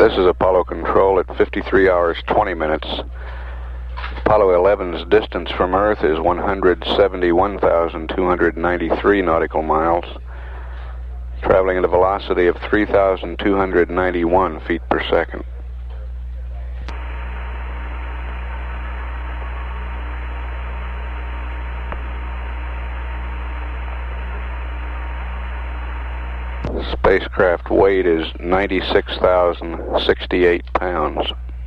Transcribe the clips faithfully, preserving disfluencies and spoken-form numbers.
This is Apollo Control at fifty-three hours twenty minutes. Apollo eleven's distance from Earth is one hundred seventy-one thousand two hundred ninety-three nautical miles, traveling at a velocity of three thousand two hundred ninety-one feet per second. The spacecraft weight is ninety-six thousand sixty-eight pounds.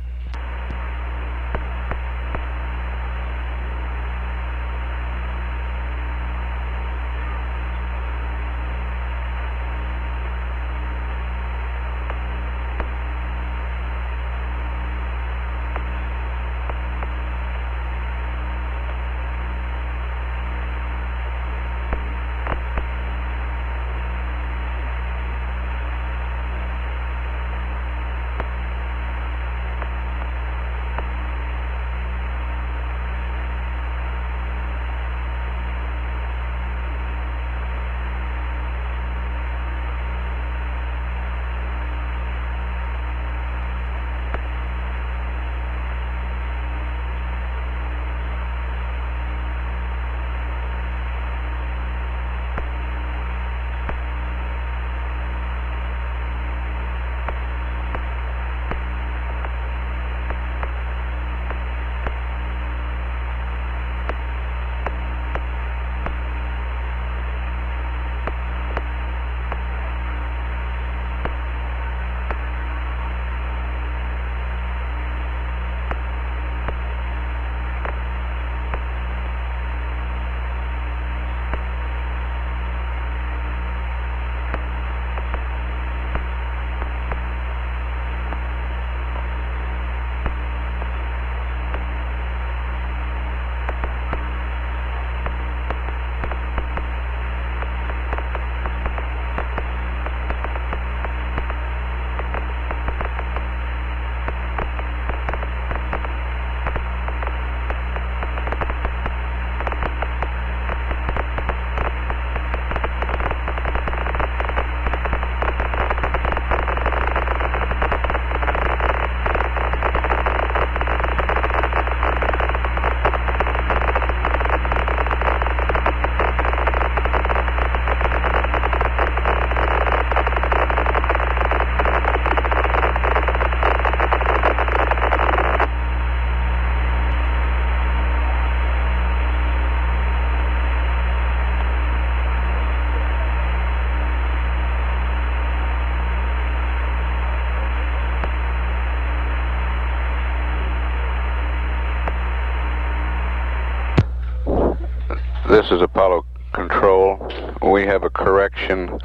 This is Apollo Control. We have a correction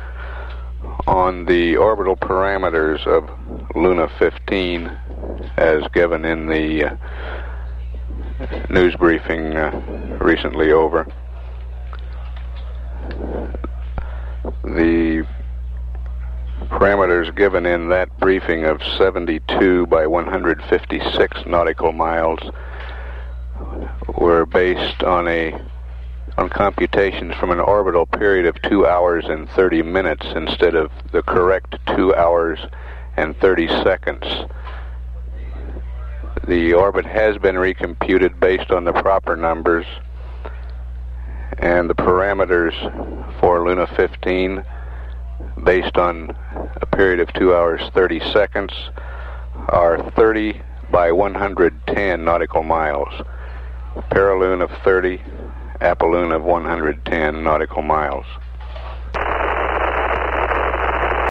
on the orbital parameters of Luna fifteen as given in the uh, news briefing uh, recently over. The parameters given in that briefing of seventy-two by one hundred fifty-six nautical miles were based on a on computations from an orbital period of two hours and thirty minutes instead of the correct two hours and thirty seconds. The orbit has been recomputed based on the proper numbers, and the parameters for Luna fifteen, based on a period of two hours thirty seconds, are thirty by one hundred ten nautical miles. Paraloon of thirty, apoloon of one hundred ten nautical miles.